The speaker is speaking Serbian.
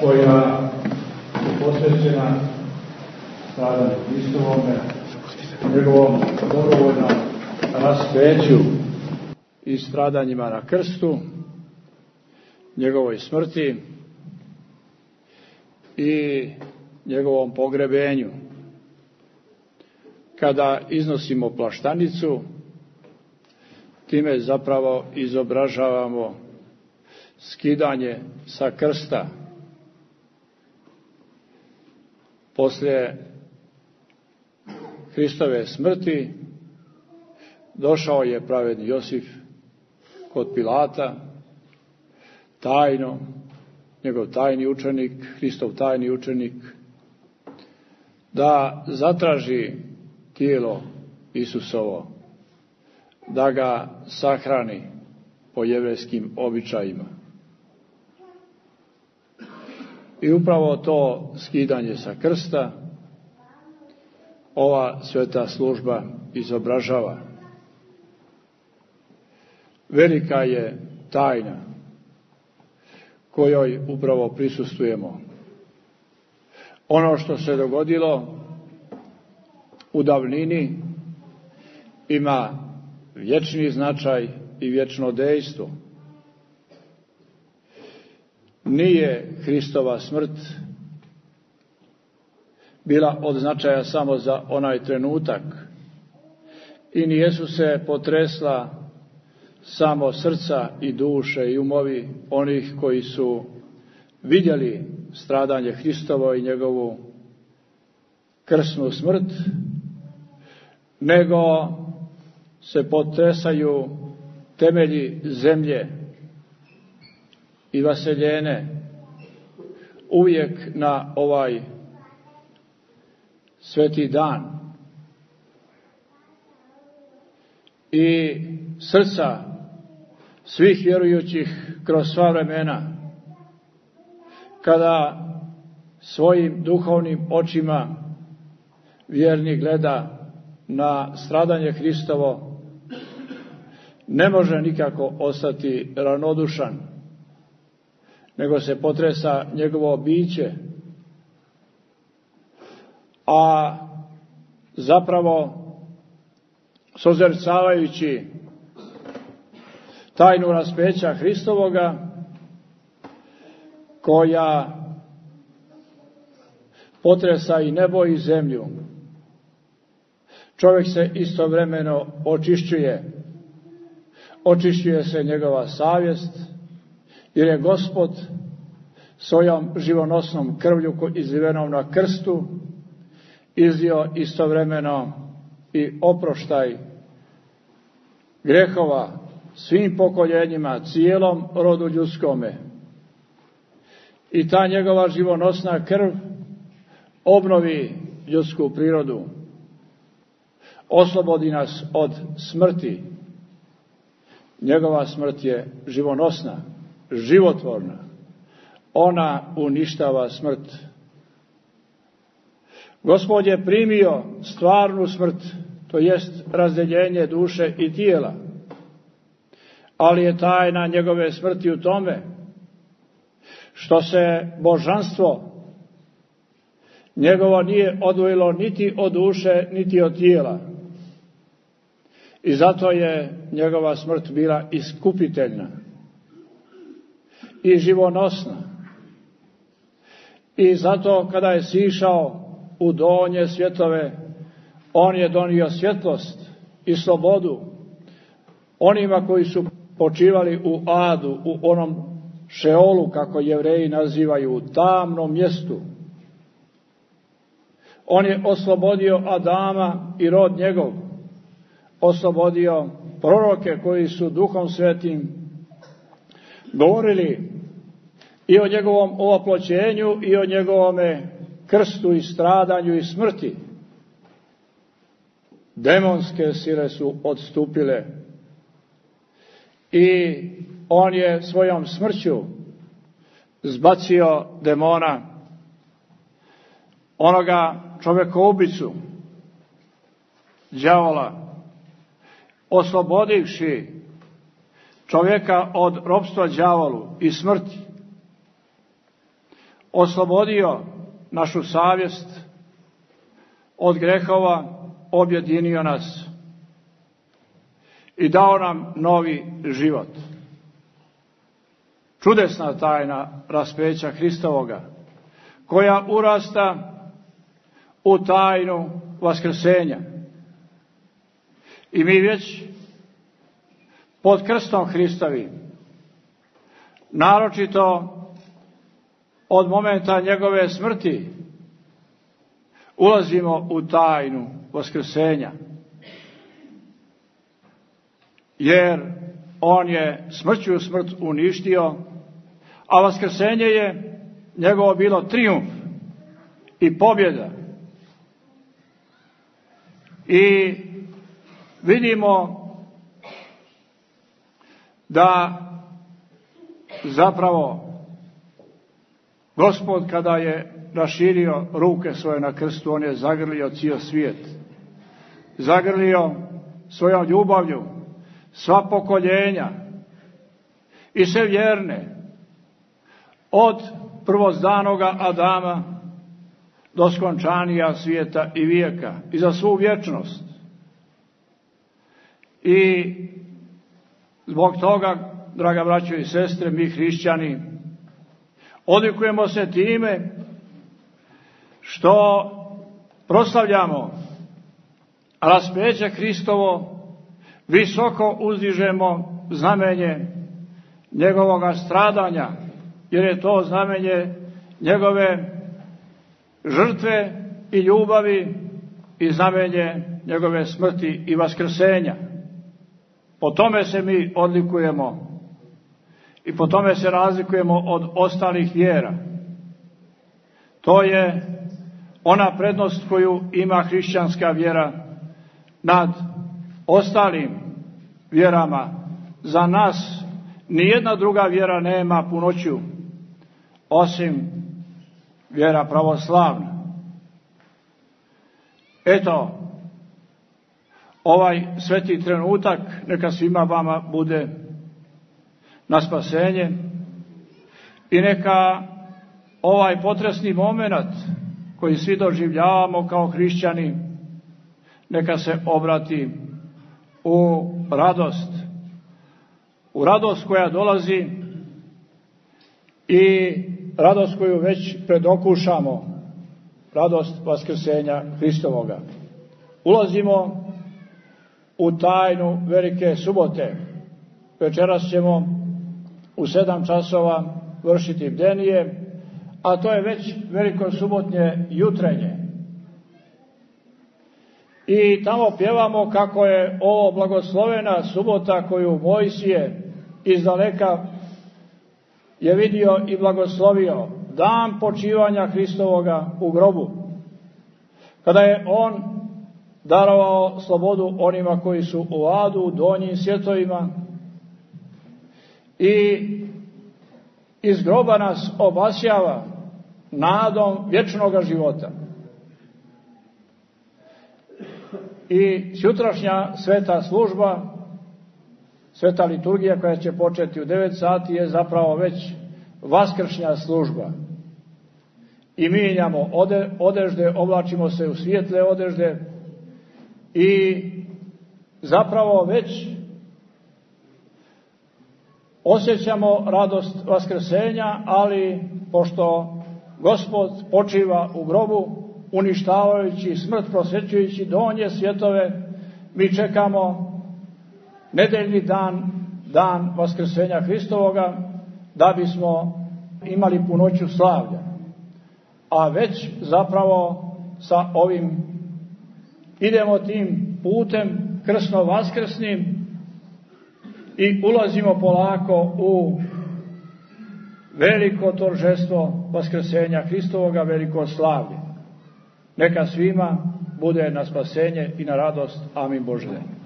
koja je posvećena stradanju Hristovome, njegovom dobrovoljnom raspeću i stradanjima na krstu, njegovoj smrti i njegovom pogrebenju. Kada iznosimo plaštanicu, time zapravo izobražavamo skidanje sa krsta. Poslije Hristove smrti došao je pravedni Josif kod Pilata, tajno, njegov tajni učenik, Hristov tajni učenik, da zatraži tijelo Isusovo, da ga sahrani po jevrejskim običajima. I upravo to skidanje sa krsta ova sveta služba izobražava. Velika je tajna kojoj upravo prisustvujemo. Ono što se dogodilo u davnini ima vječni značaj i vječno dejstvo. Nije Hristova smrt bila od značaja samo za onaj trenutak i nijesu se potresla samo srca i duše i umovi onih koji su vidjeli stradanje Hristovo i njegovu krsnu smrt, nego se potresaju temelji zemlje i vaseljene uvijek na ovaj sveti dan. I srca svih vjerujućih kroz sva vremena, kada svojim duhovnim očima vjernik gleda na stradanje Hristovo, ne može nikako ostati ravnodušan, nego se potresa njegovo biće, a zapravo sozercavajući tajnu raspeća Hristovoga, koja potresa i nebo i zemlju, čovjek se istovremeno očišćuje se njegova savjest, jer je Gospod svojom živonosnom krvlju izlivenom na krstu izlio istovremeno i oproštaj grehova svim pokoljenjima, cijelom rodu ljudskome. I ta njegova živonosna krv obnovi ljudsku prirodu, oslobodi nas od smrti. Njegova smrt je živonosna, životvorna. Ona uništava smrt. Gospod je primio stvarnu smrt, to jest razdeljenje duše i tijela, ali je tajna njegove smrti u tome što se božanstvo njegovo nije odvojilo niti od duše, niti od tijela. I zato je njegova smrt bila iskupiteljna i živonosna. I zato kada je sišao u donje svjetove, on je donio svjetlost i slobodu onima koji su počivali u adu, u onom Šeolu, kako Jevreji nazivaju, u tamnom mjestu. On je oslobodio Adama i rod njegov, oslobodio proroke koji su Duhom Svetim govorili i o njegovom ovoploćenju i o njegovome krstu i stradanju i smrti. Demonske sile su odstupile i on je svojom smrću zbacio demona, onoga čovjekoubicu, đavola, oslobodivši čovjeka od ropstva đavolu i smrti. oslobodio našu savjest od grehova, objedinio nas i dao nam novi život. Čudesna tajna raspeća Hristovoga, koja urasta u tajnu vaskrsenja. I mi već pod krstom Hristovim, naročito od momenta njegove smrti, ulazimo u tajnu vaskrsenja. Jer on je smrću smrt uništio, a vaskrsenje je njegovo bilo trijumf i pobjeda. I vidimo da zapravo Gospod, kada je raširio ruke svoje na krstu, on je zagrlio cijel svijet. Zagrlio svojom ljubavlju sva pokoljenja i sve vjerne, od prvozdanoga Adama do skončanija svijeta i vijeka, i za svu vječnost. I zbog toga, draga braćo i sestre, mi hrišćani odlikujemo se time što proslavljamo raspeće Hristovo, visoko uzdižemo znamenje njegovoga stradanja, jer je to znamenje njegove žrtve i ljubavi i znamenje njegove smrti i vaskrsenja. Po tome se mi odlikujemo i po tome se razlikujemo od ostalih vjera. To je ona prednost koju ima hrišćanska vjera nad ostalim vjerama. Za nas nijedna druga vjera nema punoću osim vjera pravoslavna. Eto, ovaj sveti trenutak neka svima vama bude na spasenje i neka ovaj potresni moment koji svi doživljavamo kao hrišćani, neka se obrati u radost koja dolazi i radost koju već predokušamo, radost vaskrsenja Hristovoga. Ulazimo u tajnu velike subote. Večeras ćemo u 7 časova vršiti bdenije, a to je već veliko subotnje jutrenje. I tamo pjevamo kako je ovo blagoslovena subota koju Mojsije izdaleka je vidio i blagoslovio, dan počivanja Hristovoga u grobu, kada je on darovao slobodu onima koji su u adu, u donjim svjetovima, i iz groba nas obasjava nadom vječnoga života. I sutrašnja sveta služba, sveta liturgija koja će početi u 9 sati je zapravo već vaskršnja služba. I mijenjamo odežde, oblačimo se u svijetle odežde i zapravo već osjećamo radost vaskrsenja, ali pošto Gospod počiva u grobu, uništavajući smrt, prosvećujući donje svjetove, mi čekamo nedeljni dan vaskrsenja Hristovoga, da bismo imali punoću slavlja. A već zapravo sa ovim idemo tim putem krsno-vaskrsnim i ulazimo polako u veliko торжество vaskrsenja Hristovoga, veliko slavlje. Neka svima bude na spasenje i na radost. Amin Bože.